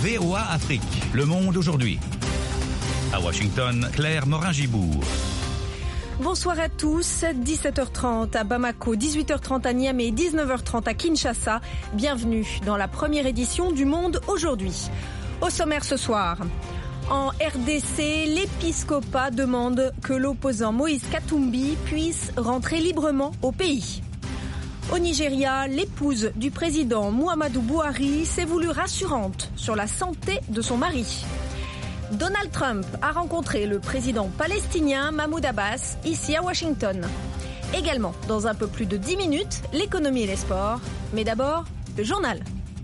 VOA Afrique, le monde aujourd'hui. À Washington, Claire Morin-Gibourg. Bonsoir à tous, 17h30 à Bamako, 18h30 à Niamey, 19h30 à Kinshasa. Bienvenue dans la première édition du Monde aujourd'hui. Au sommaire ce soir, en RDC, l'épiscopat demande que l'opposant Moïse Katumbi puisse rentrer librement au pays. Au Nigeria, l'épouse du président Muhammadu Buhari s'est voulue rassurante sur la santé de son mari. Donald Trump a rencontré le président palestinien Mahmoud Abbas ici à Washington. Également, dans un peu plus de 10 minutes, l'économie et les sports. Mais d'abord, le journal.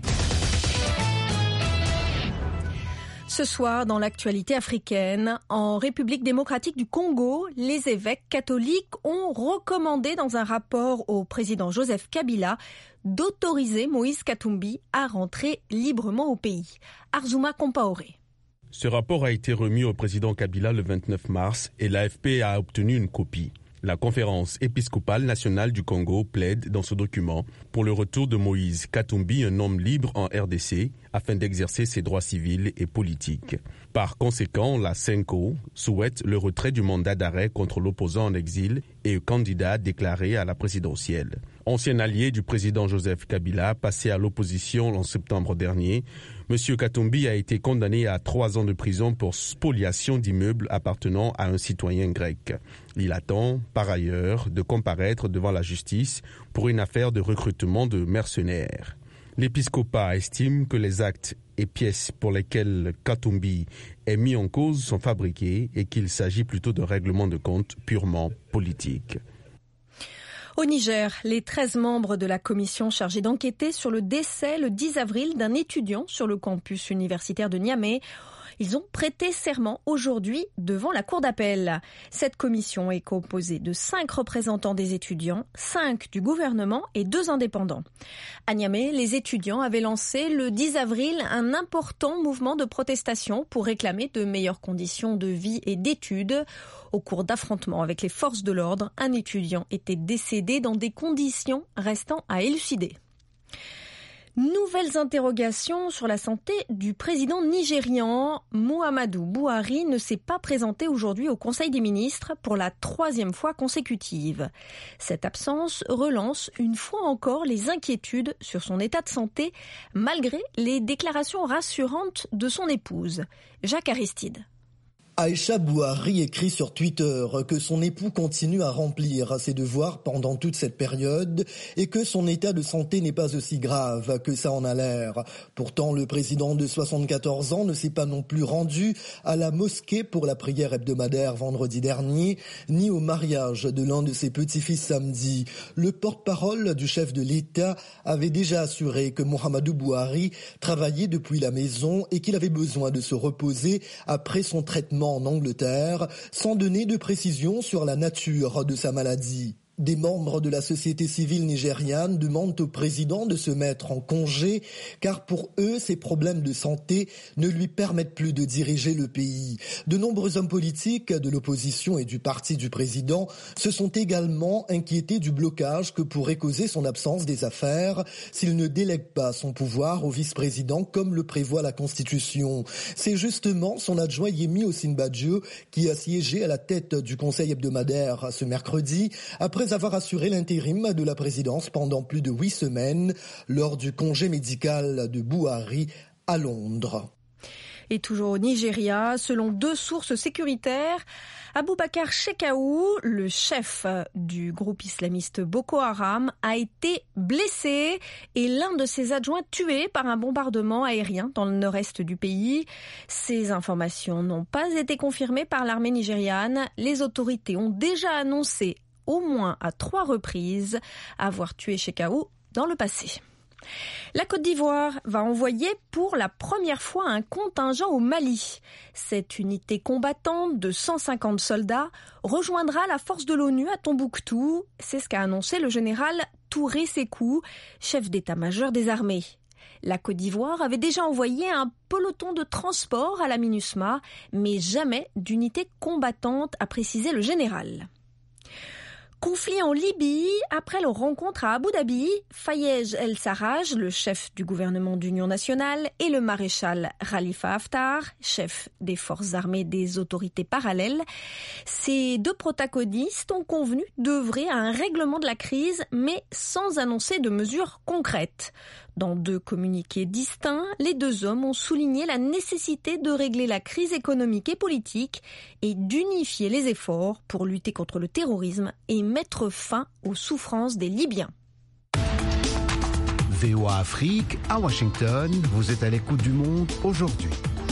Ce soir, dans l'actualité africaine, en République démocratique du Congo, les évêques catholiques ont recommandé dans un rapport au président Joseph Kabila d'autoriser Moïse Katumbi à rentrer librement au pays. Arzouma Compaoré. Ce rapport a été remis au président Kabila le 29 mars et l'AFP a obtenu une copie. La conférence épiscopale nationale du Congo plaide dans ce document pour le retour de Moïse Katumbi, un homme libre en RDC, afin d'exercer ses droits civils et politiques. Par conséquent, la CENCO souhaite le retrait du mandat d'arrêt contre l'opposant en exil et candidat déclaré à la présidentielle. Ancien allié du président Joseph Kabila, passé à l'opposition en septembre dernier, M. Katumbi a été condamné à 3 ans de prison pour spoliation d'immeubles appartenant à un citoyen grec. Il attend, par ailleurs, de comparaître devant la justice pour une affaire de recrutement de mercenaires. L'épiscopat estime que les actes et pièces pour lesquels Katumbi est mis en cause sont fabriqués et qu'il s'agit plutôt d'un règlement de compte purement politique. Au Niger, les 13 membres de la commission chargée d'enquêter sur le décès le 10 avril d'un étudiant sur le campus universitaire de Niamey, ils ont prêté serment aujourd'hui devant la cour d'appel. Cette commission est composée de 5 représentants des étudiants, 5 du gouvernement et 2 indépendants. À Niamey, les étudiants avaient lancé le 10 avril un important mouvement de protestation pour réclamer de meilleures conditions de vie et d'études. Au cours d'affrontements avec les forces de l'ordre, un étudiant était décédé dans des conditions restant à élucider. Nouvelles interrogations sur la santé du président nigérian. Muhammadu Buhari ne s'est pas présenté aujourd'hui au Conseil des ministres pour la 3e fois consécutive. Cette absence relance une fois encore les inquiétudes sur son état de santé, malgré les déclarations rassurantes de son épouse. Jacques Aristide. Aïcha Buhari écrit sur Twitter que son époux continue à remplir ses devoirs pendant toute cette période et que son état de santé n'est pas aussi grave que ça en a l'air. Pourtant, le président de 74 ans ne s'est pas non plus rendu à la mosquée pour la prière hebdomadaire vendredi dernier, ni au mariage de l'un de ses petits-fils samedi. Le porte-parole du chef de l'État avait déjà assuré que Muhammadu Buhari travaillait depuis la maison et qu'il avait besoin de se reposer après son traitement en Angleterre, sans donner de précision sur la nature de sa maladie. Des membres de la société civile nigériane demandent au président de se mettre en congé car pour eux, ses problèmes de santé ne lui permettent plus de diriger le pays. De nombreux hommes politiques de l'opposition et du parti du président se sont également inquiétés du blocage que pourrait causer son absence des affaires s'il ne délègue pas son pouvoir au vice-président comme le prévoit la Constitution. C'est justement son adjoint Yemi Osinbajo qui a siégé à la tête du conseil hebdomadaire ce mercredi après avoir assuré l'intérim de la présidence pendant plus de 8 semaines lors du congé médical de Buhari à Londres. Et toujours au Nigeria, selon 2 sources sécuritaires, Abubakar Shekau, le chef du groupe islamiste Boko Haram, a été blessé et l'un de ses adjoints tué par un bombardement aérien dans le nord-est du pays. Ces informations n'ont pas été confirmées par l'armée nigériane. Les autorités ont déjà annoncé au moins à 3 reprises avoir tué Shekau dans le passé. La Côte d'Ivoire va envoyer pour la première fois un contingent au Mali. Cette unité combattante de 150 soldats rejoindra la force de l'ONU à Tombouctou. C'est ce qu'a annoncé le général Touré Sékou, chef d'état-major des armées. La Côte d'Ivoire avait déjà envoyé un peloton de transport à la MINUSMA, mais jamais d'unité combattante, a précisé le général. Conflit en Libye, après leur rencontre à Abu Dhabi, Fayez El-Sarraj, le chef du gouvernement d'union nationale, et le maréchal Khalifa Haftar, chef des forces armées des autorités parallèles, ces deux protagonistes ont convenu d'œuvrer à un règlement de la crise, mais sans annoncer de mesures concrètes. Dans deux communiqués distincts, les deux hommes ont souligné la nécessité de régler la crise économique et politique et d'unifier les efforts pour lutter contre le terrorisme et mettre fin aux souffrances des Libyens. VOA Afrique, à Washington, vous êtes à l'écoute du monde aujourd'hui.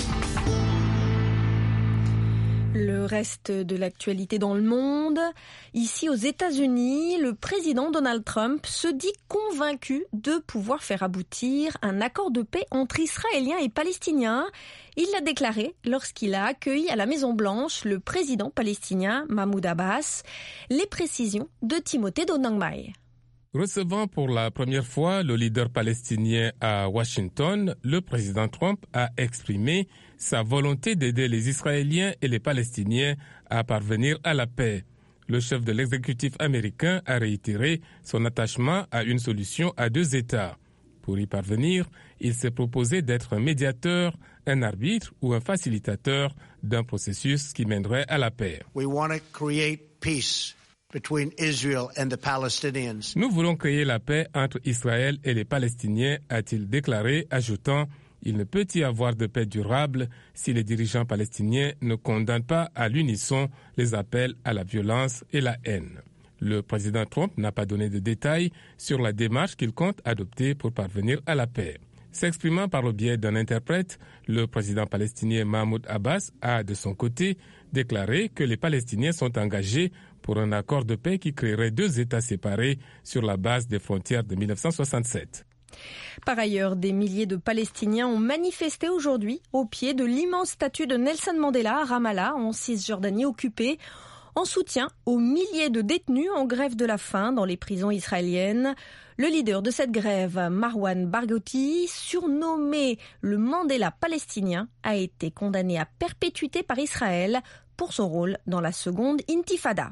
Le reste de l'actualité dans le monde. Ici aux États-Unis, le président Donald Trump se dit convaincu de pouvoir faire aboutir un accord de paix entre Israéliens et Palestiniens. Il l'a déclaré lorsqu'il a accueilli à la Maison-Blanche le président palestinien Mahmoud Abbas. Les précisions de Timothée Donangmai. Recevant pour la première fois le leader palestinien à Washington, le président Trump a exprimé sa volonté d'aider les Israéliens et les Palestiniens à parvenir à la paix. Le chef de l'exécutif américain a réitéré son attachement à une solution à deux États. Pour y parvenir, il s'est proposé d'être un médiateur, un arbitre ou un facilitateur d'un processus qui mènerait à la paix. We want to create peace between Israel and the Palestinians. Nous voulons créer la paix entre Israël et les Palestiniens, a-t-il déclaré, ajoutant « Il ne peut y avoir de paix durable si les dirigeants palestiniens ne condamnent pas à l'unisson les appels à la violence et la haine ». Le président Trump n'a pas donné de détails sur la démarche qu'il compte adopter pour parvenir à la paix. S'exprimant par le biais d'un interprète, le président palestinien Mahmoud Abbas a, de son côté, déclaré que les Palestiniens sont engagés pour un accord de paix qui créerait deux États séparés sur la base des frontières de 1967. Par ailleurs, des milliers de Palestiniens ont manifesté aujourd'hui au pied de l'immense statue de Nelson Mandela à Ramallah, en Cisjordanie occupée, en soutien aux milliers de détenus en grève de la faim dans les prisons israéliennes. Le leader de cette grève, Marwan Barghouti, surnommé le Mandela palestinien, a été condamné à perpétuité par Israël pour son rôle dans la seconde intifada.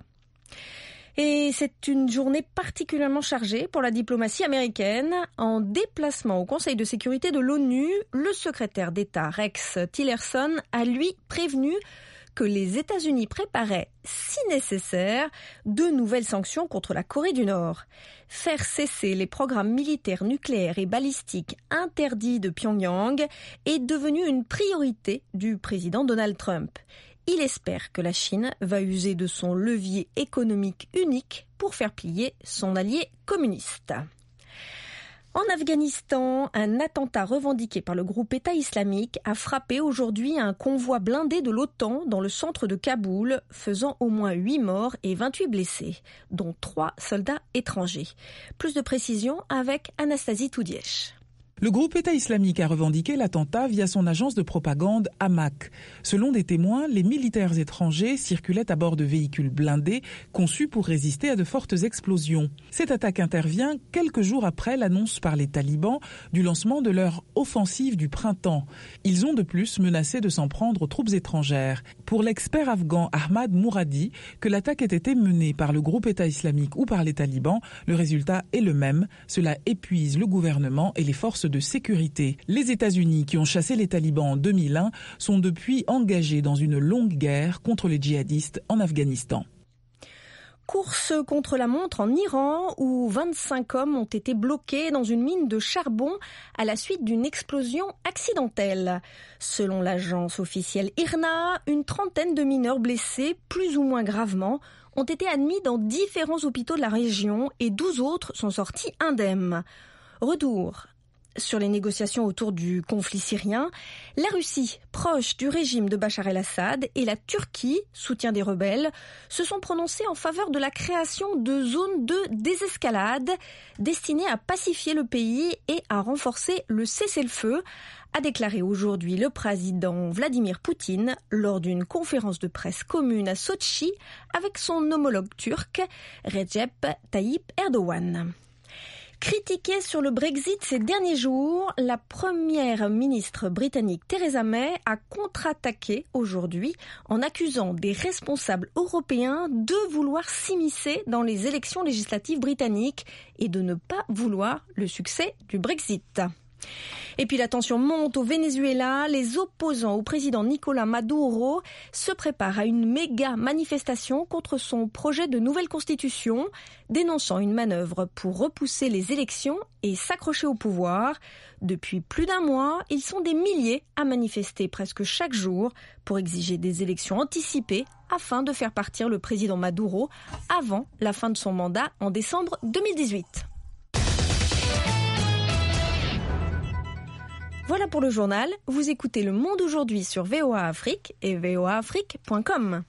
Et c'est une journée particulièrement chargée pour la diplomatie américaine. En déplacement au Conseil de sécurité de l'ONU, le secrétaire d'État Rex Tillerson a lui prévenu que les États-Unis préparaient, si nécessaire, de nouvelles sanctions contre la Corée du Nord. Faire cesser les programmes militaires nucléaires et balistiques interdits de Pyongyang est devenu une priorité du président Donald Trump. Il espère que la Chine va user de son levier économique unique pour faire plier son allié communiste. En Afghanistan, un attentat revendiqué par le groupe État islamique a frappé aujourd'hui un convoi blindé de l'OTAN dans le centre de Kaboul, faisant au moins 8 morts et 28 blessés, dont 3 soldats étrangers. Plus de précisions avec Anastasie Toudièche. Le groupe État islamique a revendiqué l'attentat via son agence de propagande Amaq. Selon des témoins, les militaires étrangers circulaient à bord de véhicules blindés conçus pour résister à de fortes explosions. Cette attaque intervient quelques jours après l'annonce par les talibans du lancement de leur offensive du printemps. Ils ont de plus menacé de s'en prendre aux troupes étrangères. Pour l'expert afghan Ahmad Mouradi, que l'attaque ait été menée par le groupe État islamique ou par les talibans, le résultat est le même. Cela épuise le gouvernement et les forces de sécurité. Les États-Unis, qui ont chassé les talibans en 2001, sont depuis engagés dans une longue guerre contre les djihadistes en Afghanistan. Course contre la montre en Iran, où 25 hommes ont été bloqués dans une mine de charbon à la suite d'une explosion accidentelle. Selon l'agence officielle IRNA, une trentaine de mineurs blessés, plus ou moins gravement, ont été admis dans différents hôpitaux de la région et 12 autres sont sortis indemnes. Retour sur les négociations autour du conflit syrien, la Russie, proche du régime de Bachar el-Assad, et la Turquie, soutien des rebelles, se sont prononcés en faveur de la création de zones de désescalade destinées à pacifier le pays et à renforcer le cessez-le-feu, a déclaré aujourd'hui le président Vladimir Poutine lors d'une conférence de presse commune à Sotchi avec son homologue turc, Recep Tayyip Erdogan. Critiquée sur le Brexit ces derniers jours, la première ministre britannique Theresa May a contre-attaqué aujourd'hui en accusant des responsables européens de vouloir s'immiscer dans les élections législatives britanniques et de ne pas vouloir le succès du Brexit. Et puis la tension monte au Venezuela. Les opposants au président Nicolás Maduro se préparent à une méga manifestation contre son projet de nouvelle constitution, dénonçant une manœuvre pour repousser les élections et s'accrocher au pouvoir. Depuis plus d'un mois, ils sont des milliers à manifester presque chaque jour pour exiger des élections anticipées afin de faire partir le président Maduro avant la fin de son mandat en décembre 2018. Voilà pour le journal. Vous écoutez Le Monde aujourd'hui sur VOA Afrique et voaafrique.com.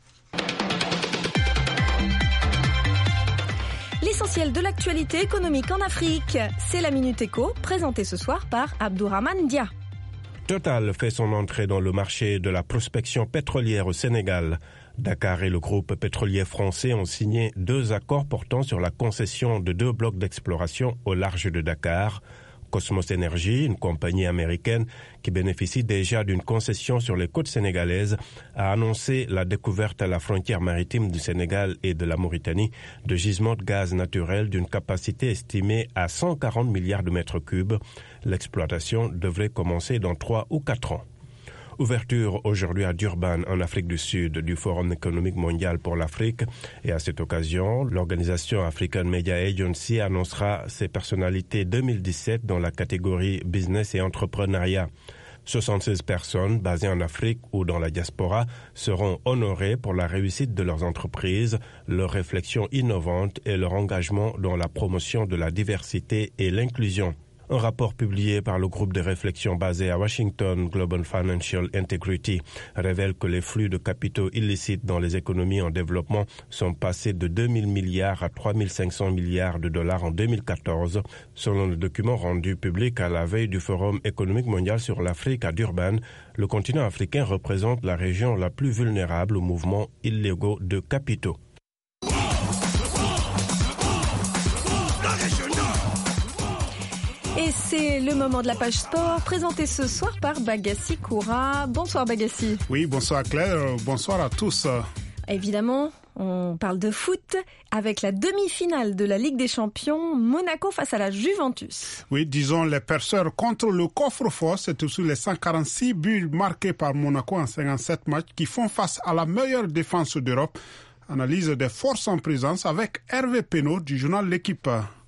L'essentiel de l'actualité économique en Afrique, c'est la Minute Éco, présentée ce soir par Abdourahmane Dia. Total fait son entrée dans le marché de la prospection pétrolière au Sénégal. Dakar et le groupe pétrolier français ont signé 2 accords portant sur la concession de 2 blocs d'exploration au large de Dakar. Cosmos Energy, une compagnie américaine qui bénéficie déjà d'une concession sur les côtes sénégalaises, a annoncé la découverte à la frontière maritime du Sénégal et de la Mauritanie de gisements de gaz naturel d'une capacité estimée à 140 milliards de mètres cubes. L'exploitation devrait commencer dans 3 ou 4 ans. Ouverture aujourd'hui à Durban, en Afrique du Sud, du Forum économique mondial pour l'Afrique. Et à cette occasion, l'organisation African Media Agency annoncera ses personnalités 2017 dans la catégorie Business et Entrepreneuriat. 76 personnes basées en Afrique ou dans la diaspora seront honorées pour la réussite de leurs entreprises, leur réflexion innovante et leur engagement dans la promotion de la diversité et l'inclusion. Un rapport publié par le groupe de réflexion basé à Washington, Global Financial Integrity, révèle que les flux de capitaux illicites dans les économies en développement sont passés de 2 000 milliards à 3 500 milliards de dollars en 2014, selon le document rendu public à la veille du Forum économique mondial sur l'Afrique à Durban. Le continent africain représente la région la plus vulnérable aux mouvements illégaux de capitaux. Et c'est le moment de la page sport, présentée ce soir par Bagassi Koura. Bonsoir Bagassi. Oui, bonsoir Claire, bonsoir à tous. Évidemment, on parle de foot avec la demi-finale de la Ligue des Champions, Monaco face à la Juventus. Oui, disons les perceurs contre le coffre-fort, c'est aussi les 146 buts marqués par Monaco en 57 matchs qui font face à la meilleure défense d'Europe. Analyse des forces en présence avec Hervé Penaud du journal L'Équipe.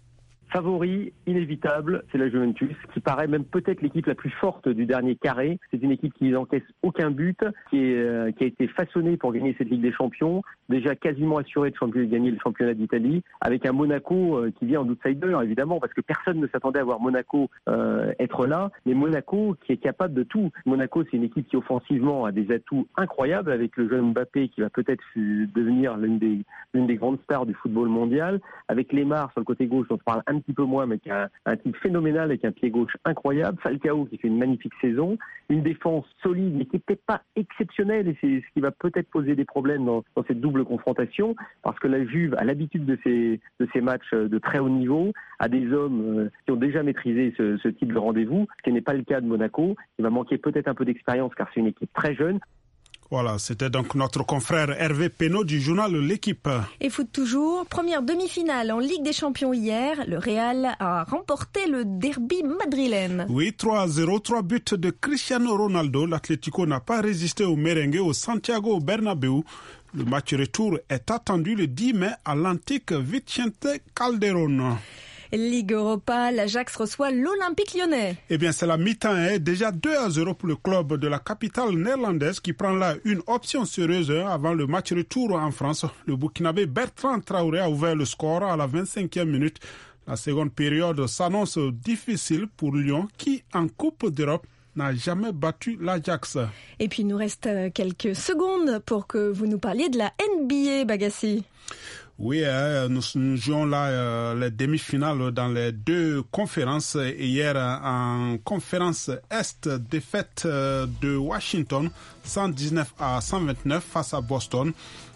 Favori, inévitable, c'est la Juventus, qui paraît même peut-être l'équipe la plus forte du dernier carré. C'est une équipe qui n'encaisse aucun but, qui a été façonnée pour gagner cette Ligue des Champions, déjà quasiment assurée de gagner le championnat d'Italie, avec un Monaco qui vient en outsider, évidemment, parce que personne ne s'attendait à voir Monaco être là, mais Monaco qui est capable de tout. Monaco, c'est une équipe qui offensivement a des atouts incroyables, avec le jeune Mbappé qui va peut-être devenir l'une des grandes stars du football mondial, avec Lemar sur le côté gauche, dont on parle un petit peu moins, mais qui a un type phénoménal avec un pied gauche incroyable. Falcao qui fait une magnifique saison. Une défense solide, mais qui n'est peut-être pas exceptionnelle, et c'est ce qui va peut-être poser des problèmes dans cette double confrontation, parce que la Juve a l'habitude de ces matchs de très haut niveau, a des hommes qui ont déjà maîtrisé ce type de rendez-vous, ce qui n'est pas le cas de Monaco. Il va manquer peut-être un peu d'expérience, car c'est une équipe très jeune. Voilà, c'était donc notre confrère Hervé Penaud du journal L'Équipe. Et foot toujours, première demi-finale en Ligue des Champions hier, le Real a remporté le derby madrilène. Oui, 3-0, 3 buts de Cristiano Ronaldo. L'Atlético n'a pas résisté au merengue au Santiago Bernabéu. Le match retour est attendu le 10 mai à l'antique Vicente Calderón. Ligue Europa, l'Ajax reçoit l'Olympique Lyonnais. Eh bien, c'est la mi-temps, déjà 2-0 pour le club de la capitale néerlandaise qui prend là une option sérieuse avant le match retour en France. Le Burkinabé Bertrand Traoré a ouvert le score à la 25e minute. La seconde période s'annonce difficile pour Lyon qui, en Coupe d'Europe, n'a jamais battu l'Ajax. Et puis, il nous reste quelques secondes pour que vous nous parliez de la NBA, Bagassi. Oui, nous jouons là les demi-finales dans les 2 conférences. Hier, en conférence Est, défaite de Washington, 119 à 129 face à Boston.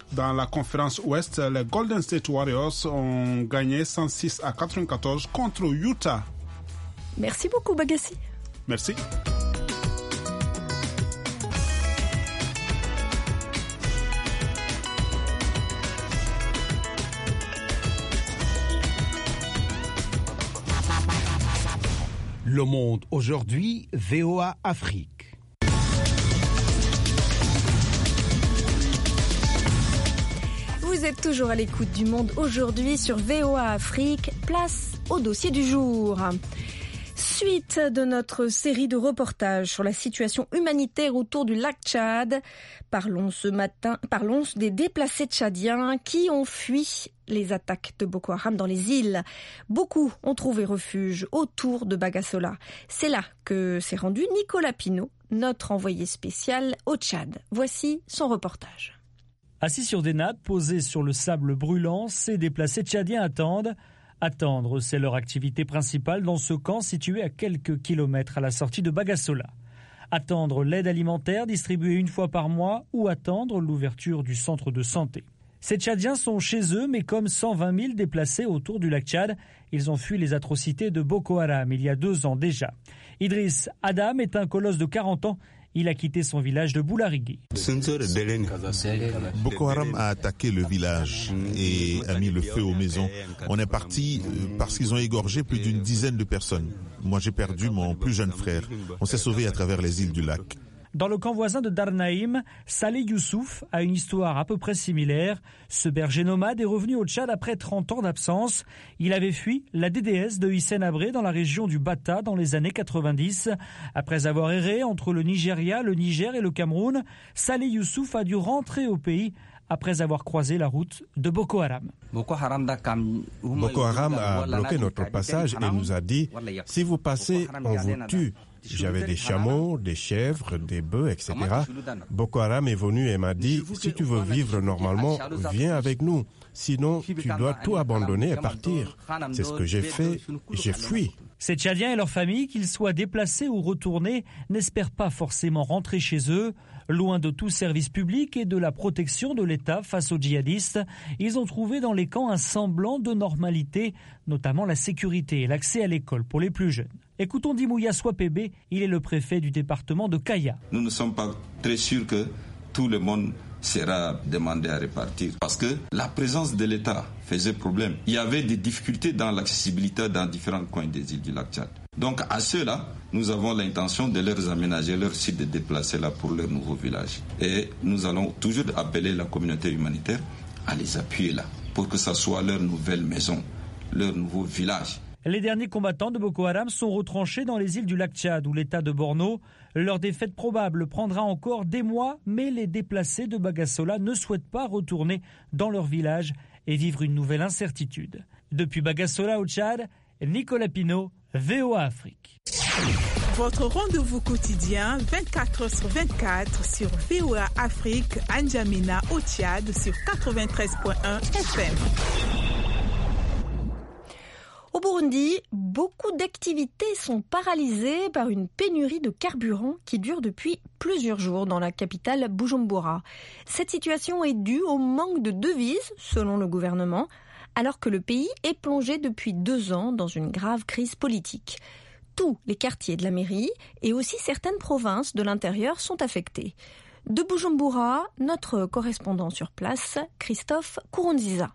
Dans la conférence Ouest, les Golden State Warriors ont gagné 106-94 contre Utah. Merci beaucoup, Bagassi. Merci. Le Monde aujourd'hui, VOA Afrique. Vous êtes toujours à l'écoute du Monde aujourd'hui sur VOA Afrique. Place au dossier du jour. Suite de notre série de reportages sur la situation humanitaire autour du lac Tchad, parlons des déplacés tchadiens qui ont fui les attaques de Boko Haram dans les îles. Beaucoup ont trouvé refuge autour de Bagassola. C'est là que s'est rendu Nicolas Pinault, notre envoyé spécial au Tchad. Voici son reportage. Assis sur des nappes posées sur le sable brûlant, ces déplacés tchadiens attendent. Attendre, c'est leur activité principale dans ce camp situé à quelques kilomètres à la sortie de Bagassola. Attendre l'aide alimentaire distribuée une fois par mois ou attendre l'ouverture du centre de santé. Ces Tchadiens sont chez eux, mais comme 120 000 déplacés autour du lac Tchad, ils ont fui les atrocités de Boko Haram il y a 2 ans déjà. Idriss Adam est un colosse de 40 ans. Il a quitté son village de Boularigui. Boko Haram a attaqué le village et a mis le feu aux maisons. On est parti parce qu'ils ont égorgé plus d'une dizaine de personnes. Moi, j'ai perdu mon plus jeune frère. On s'est sauvé à travers les îles du lac. Dans le camp voisin de Darnaïm, Saleh Youssouf a une histoire à peu près similaire. Ce berger nomade est revenu au Tchad après 30 ans d'absence. Il avait fui la DDS de Hissène Habré dans la région du Bata dans les années 90. Après avoir erré entre le Nigeria, le Niger et le Cameroun, Saleh Youssouf a dû rentrer au pays après avoir croisé la route de Boko Haram. Boko Haram a bloqué notre passage et nous a dit « Si vous passez, on vous tue ». J'avais des chameaux, des chèvres, des bœufs, etc. Boko Haram est venu et m'a dit « Si tu veux vivre normalement, viens avec nous. Sinon, tu dois tout abandonner et partir. » C'est ce que j'ai fait, j'ai fui. Ces Tchadiens et leurs familles, qu'ils soient déplacés ou retournés, n'espèrent pas forcément rentrer chez eux. Loin de tout service public et de la protection de l'État face aux djihadistes, ils ont trouvé dans les camps un semblant de normalité, notamment la sécurité et l'accès à l'école pour les plus jeunes. Écoutons Dimouya Swapebe, il est le préfet du département de Kaya. Nous ne sommes pas très sûrs que tout le monde sera demandé à repartir parce que la présence de l'État faisait problème. Il y avait des difficultés dans l'accessibilité dans différents coins des îles du lac Tchad. Donc à ceux-là, nous avons l'intention de leur aménager leur site de déplacer là pour leur nouveau village. Et nous allons toujours appeler la communauté humanitaire à les appuyer là pour que ça soit leur nouvelle maison, leur nouveau village. Les derniers combattants de Boko Haram sont retranchés dans les îles du lac Tchad ou l'État de Borno. Leur défaite probable prendra encore des mois, mais les déplacés de Bagassola ne souhaitent pas retourner dans leur village et vivre une nouvelle incertitude. Depuis Bagassola au Tchad, Nicolas Pinault, VOA Afrique. Votre rendez-vous quotidien 24h/24 sur VOA Afrique, N'Djamena au Tchad sur 93.1 FM. Au Burundi, beaucoup d'activités sont paralysées par une pénurie de carburant qui dure depuis plusieurs jours dans la capitale Bujumbura. Cette situation est due au manque de devises, selon le gouvernement, alors que le pays est plongé depuis 2 ans dans une grave crise politique. Tous les quartiers de la mairie et aussi certaines provinces de l'intérieur sont affectés. De Bujumbura, notre correspondant sur place, Christophe Kourounziza.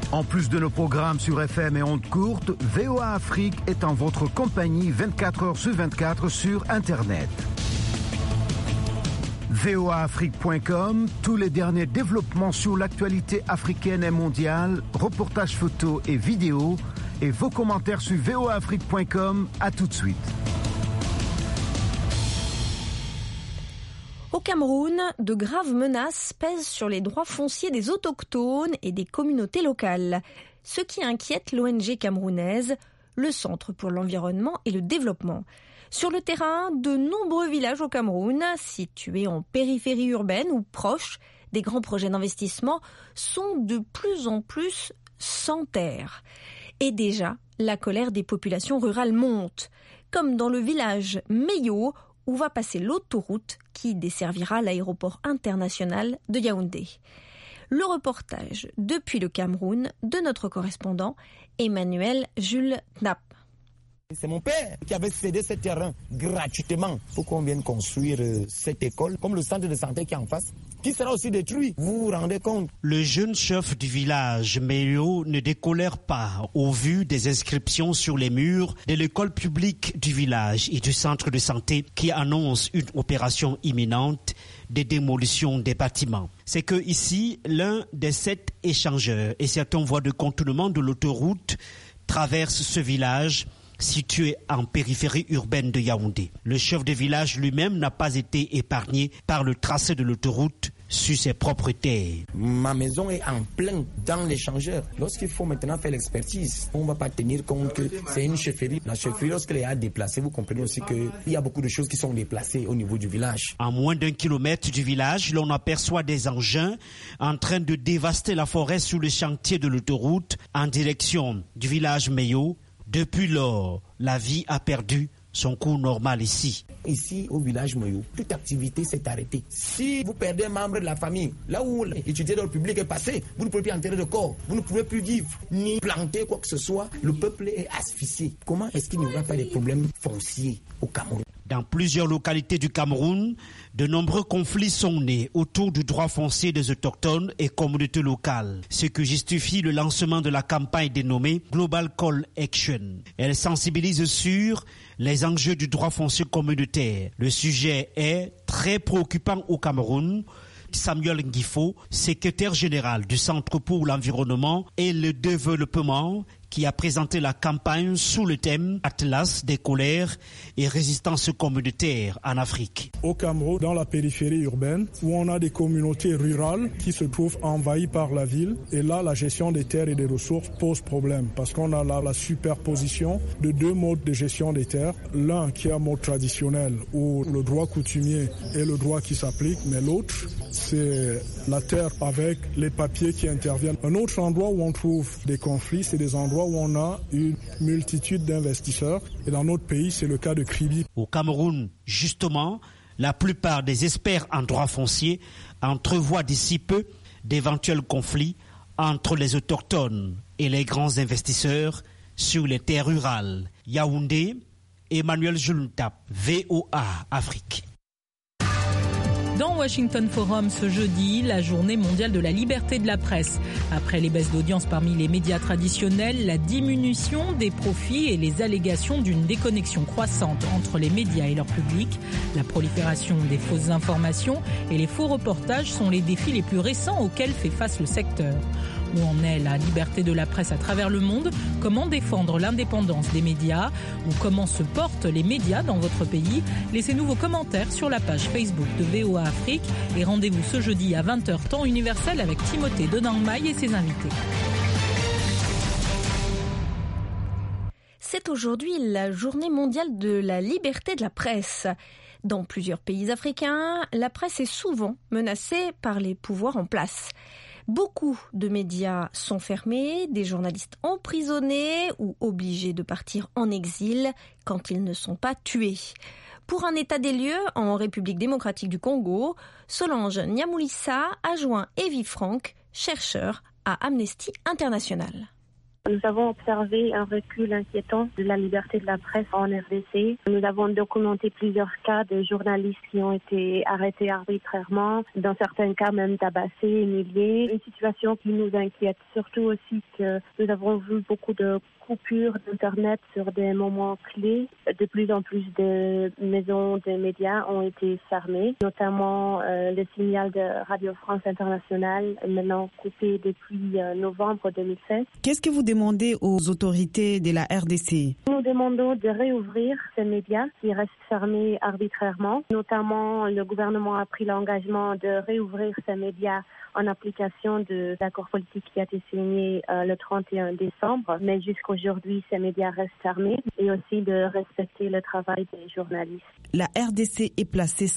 En plus de nos programmes sur FM et ondes courtes, VOA Afrique est en votre compagnie 24 heures sur 24 sur Internet. voaafrique.com, tous les derniers développements sur l'actualité africaine et mondiale, reportages photos et vidéos, et vos commentaires sur voaafrique.com. À tout de suite. Au Cameroun, de graves menaces pèsent sur les droits fonciers des autochtones et des communautés locales, ce qui inquiète l'ONG camerounaise, le Centre pour l'environnement et le développement. Sur le terrain, de nombreux villages au Cameroun, situés en périphérie urbaine ou proches des grands projets d'investissement, sont de plus en plus sans terre. Et déjà, la colère des populations rurales monte, comme dans le village Meyo, où va passer l'autoroute qui desservira l'aéroport international de Yaoundé. Le reportage depuis le Cameroun de notre correspondant Emmanuel Jules Knapp. C'est mon père qui avait cédé ce terrain gratuitement pour qu'on vienne construire cette école, comme le centre de santé qui est en face, qui sera aussi détruit. Vous vous rendez compte? Le jeune chef du village, Meyo, ne décolère pas au vu des inscriptions sur les murs de l'école publique du village et du centre de santé qui annoncent une opération imminente de démolition des bâtiments. C'est que ici, l'un des 7 échangeurs et certaines voies de contournement de l'autoroute traversent ce village situé en périphérie urbaine de Yaoundé. Le chef de village lui-même n'a pas été épargné par le tracé de l'autoroute sur ses propres terres. Ma maison est en plein dans l'échangeur. Lorsqu'il faut maintenant faire l'expertise, on ne va pas tenir compte que c'est une chefferie. La chefferie, lorsqu'elle est à déplacer, vous comprenez aussi qu'il y a beaucoup de choses qui sont déplacées au niveau du village. À moins d'1 kilomètre du village, l'on aperçoit des engins en train de dévaster la forêt sur le chantier de l'autoroute en direction du village Meyo. Depuis lors, la vie a perdu son cours normal ici. Ici, au village Meyo, toute activité s'est arrêtée. Si vous perdez un membre de la famille, là où l'étudiant dans le public est passé, vous ne pouvez plus enterrer de corps, vous ne pouvez plus vivre, ni planter quoi que ce soit. Le peuple est asphyxié. Comment est-ce qu'il n'y aura pas de problèmes fonciers au Cameroun? Dans plusieurs localités du Cameroun, de nombreux conflits sont nés autour du droit foncier des autochtones et communautés locales, ce qui justifie le lancement de la campagne dénommée Global Call Action. Elle sensibilise sur les enjeux du droit foncier communautaire. Le sujet est très préoccupant au Cameroun. Samuel Ngifo, secrétaire général du Centre pour l'environnement et le développement, qui a présenté la campagne sous le thème Atlas des colères et résistance communautaire en Afrique. Au Cameroun, dans la périphérie urbaine, où on a des communautés rurales qui se trouvent envahies par la ville, et là, la gestion des terres et des ressources pose problème, parce qu'on a là la superposition de 2 modes de gestion des terres. L'un qui est un mode traditionnel, où le droit coutumier est le droit qui s'applique, mais l'autre, c'est la terre avec les papiers qui interviennent. Un autre endroit où on trouve des conflits, c'est des endroits où on a une multitude d'investisseurs. Et dans notre pays, c'est le cas de Kribi. Au Cameroun, justement, la plupart des experts en droit foncier entrevoient d'ici peu d'éventuels conflits entre les autochtones et les grands investisseurs sur les terres rurales. Yaoundé, Emmanuel Jules Knapp, VOA Afrique. Dans Washington Forum ce jeudi, la journée mondiale de la liberté de la presse. Après les baisses d'audience parmi les médias traditionnels, la diminution des profits et les allégations d'une déconnexion croissante entre les médias et leur public, la prolifération des fausses informations et les faux reportages sont les défis les plus récents auxquels fait face le secteur. Où en est la liberté de la presse à travers le monde? Comment défendre l'indépendance des médias? Ou comment se portent les médias dans votre pays? Laissez-nous vos commentaires sur la page Facebook de VOA Afrique et rendez-vous ce jeudi à 20h temps universel avec Timothée Donangmaï et ses invités. C'est aujourd'hui la journée mondiale de la liberté de la presse. Dans plusieurs pays africains, la presse est souvent menacée par les pouvoirs en place. Beaucoup de médias sont fermés, des journalistes emprisonnés ou obligés de partir en exil quand ils ne sont pas tués. Pour un état des lieux en République démocratique du Congo, Solange Nyamulissa a joint Evie Franck, chercheur à Amnesty International. Nous avons observé un recul inquiétant de la liberté de la presse en RDC. Nous avons documenté plusieurs cas de journalistes qui ont été arrêtés arbitrairement, dans certains cas même tabassés, humiliés. Une situation qui nous inquiète, surtout aussi que nous avons vu beaucoup de coupures d'Internet sur des moments clés. De plus en plus de maisons de médias ont été fermées, notamment le signal de Radio France Internationale, maintenant coupé depuis novembre 2016. Qu'est-ce que vous demandez aux autorités de la RDC? Nous demandons de réouvrir ces médias qui restent fermés arbitrairement. Notamment, le gouvernement a pris l'engagement de réouvrir ces médias en application de l'accord politique qui a été signé le 31 décembre. Mais jusqu'aujourd'hui, ces médias restent fermés et aussi de respecter le travail des journalistes. La RDC est placée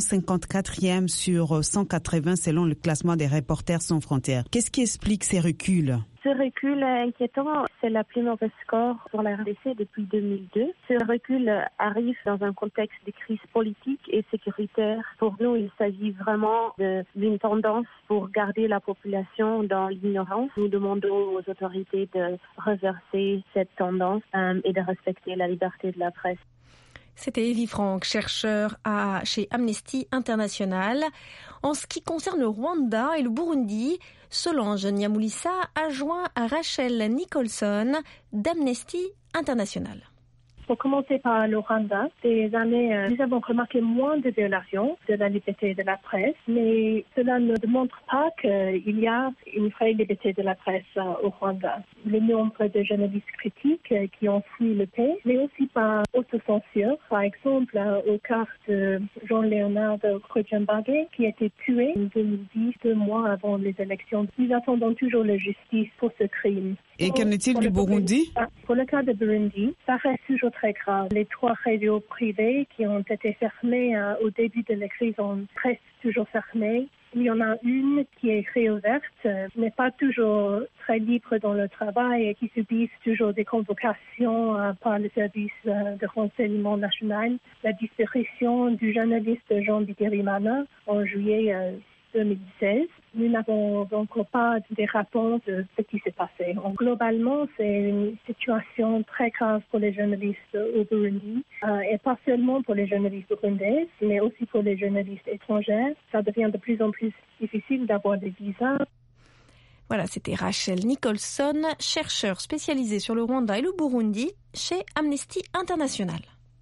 154e sur 180 selon le classement des Reporters sans frontières. Qu'est-ce qui explique ces reculs? Ce recul inquiétant, c'est la plus mauvaise score pour la RDC depuis 2002. Ce recul arrive dans un contexte de crise politique et sécuritaire. Pour nous, il s'agit vraiment d'une tendance pour garder la population dans l'ignorance. Nous demandons aux autorités de reverser cette tendance et de respecter la liberté de la presse. C'était Evie Franck, chercheur chez Amnesty International. En ce qui concerne le Rwanda et le Burundi, Solange Nyamulisa a joint à Rachel Nicholson d'Amnesty International. Pour commencer par le Rwanda, ces années, nous avons remarqué moins de violations de la liberté de la presse, mais cela ne démontre pas qu'il y a une vraie liberté de la presse au Rwanda. Le nombre de journalistes critiques qui ont fui le pays, mais aussi par autocensure. Par exemple, au cas de Jean-Léonard Kojambage, qui a été tué en 2010, 2 mois avant les élections. Nous attendons toujours la justice pour ce crime. Et qu'en est-il du Burundi? Pour le cas de Burundi, ça reste toujours très grave. Les 3 radios privées qui ont été fermées au début de la crise sont presque toujours fermées. Il y en a une qui est réouverte, n'est pas toujours très libre dans le travail et qui subissent toujours des convocations par le service de renseignement national. La disparition du journaliste Jean Bigirimana en juillet 2016. Nous n'avons encore pas des réponses de ce qui s'est passé. Donc, globalement, c'est une situation très grave pour les journalistes au Burundi, et pas seulement pour les journalistes burundais, mais aussi pour les journalistes étrangers. Ça devient de plus en plus difficile d'avoir des visas. Voilà, c'était Rachel Nicholson, chercheure spécialisée sur le Rwanda et le Burundi chez Amnesty International.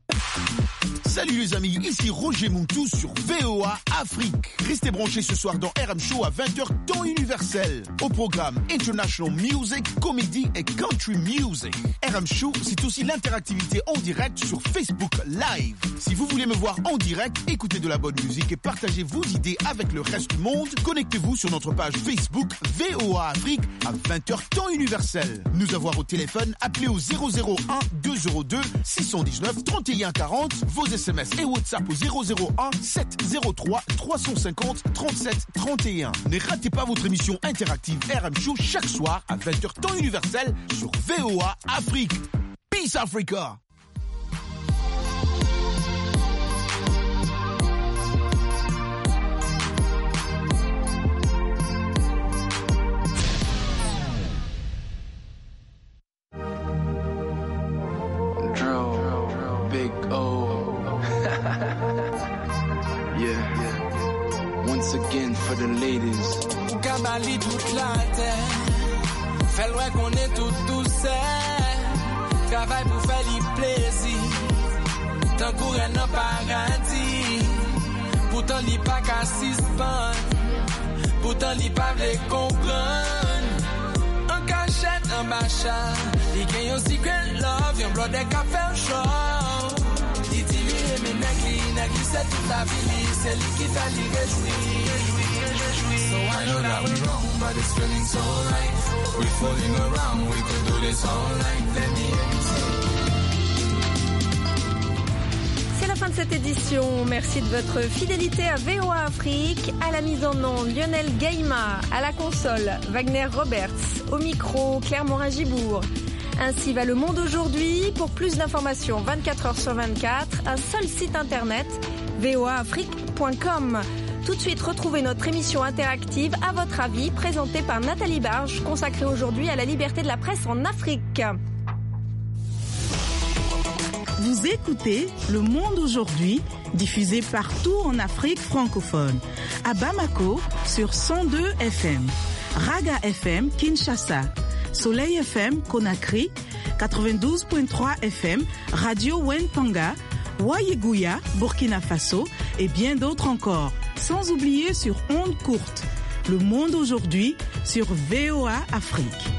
Salut les amis, ici Roger Mountou sur VOA Afrique. Restez branchés ce soir dans RM Show à 20h temps universel. Au programme International Music, Comedy et Country Music. RM Show, c'est aussi l'interactivité en direct sur Facebook Live. Si vous voulez me voir en direct, écoutez de la bonne musique et partagez vos idées avec le reste du monde, connectez-vous sur notre page Facebook VOA Afrique à 20h temps universel. Nous avoir au téléphone, appelez au 001 202 619 31 40, vos SMS et WhatsApp au 001 703 350 37 31. Ne ratez pas votre émission interactive RM Show chaque soir à 20h temps universel sur VOA Afrique. Peace Africa! Big O. Yeah. Once again for the ladies. Ou Kabali toute la terre. Fait loin qu'on est tout seul. Travail pour faire les plaisirs. Tant qu'on est dans paradis. Pourtant l'y pas qu'à suspendre. Pourtant l'y pas les comprendre. En cachette, en bachat. Il gagne un secret love. Yon blood des cafés chaud. C'est toute la vie, c'est lui qui fait les réjouir. So I know that we're wrong, but it's feeling so right. We're fooling around, we could do this all night. Let me hear you say. C'est la fin de cette édition. Merci de votre fidélité à VOA Afrique. À la mise en onde, Lionel Gaïma. À la console, Wagner Roberts. Au micro, Claire Morin-Gibourg. Ainsi va le monde aujourd'hui. Pour plus d'informations, 24h sur 24, un seul site internet, voaafrique.com. Tout de suite, retrouvez notre émission interactive À votre avis, présentée par Nathalie Barge, consacrée aujourd'hui à la liberté de la presse en Afrique. Vous écoutez Le Monde aujourd'hui, diffusé partout en Afrique francophone. À Bamako, sur 102 FM. Raga FM, Kinshasa. Soleil FM, Conakry. 92.3 FM, Radio Wenpanga. Wayeguya, Burkina Faso. Et bien d'autres encore. Sans oublier sur ondes courtes. Le Monde aujourd'hui, sur VOA Afrique.